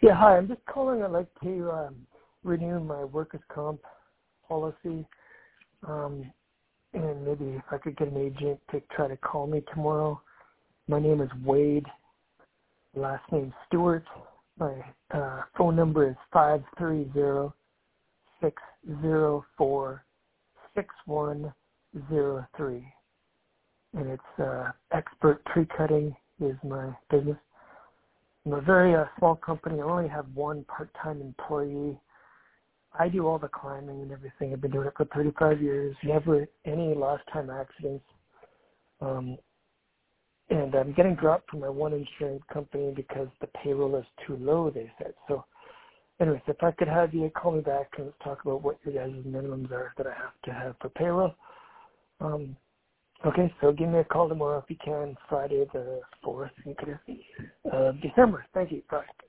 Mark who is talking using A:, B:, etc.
A: Yeah, hi. I'm just calling. I'd like to renew my workers' comp policy, and maybe if I could get an agent to try to call me tomorrow. My name is Wade. Last name Stewart. My phone number is 530-604-6103, and it's Expert Tree Cutting is my business. I'm a very small company. I only have one part-time employee. I do all the climbing and everything. I've been doing it for 35 years. Never any lost-time accidents. And I'm getting dropped from my one insurance company because the payroll is too low, they said. So anyways, if I could have you call me back and let's talk about what your guys' minimums are that I have to have for payroll. Okay, so give me a call tomorrow if you can, Friday the 4th of December. Thank you. Bye.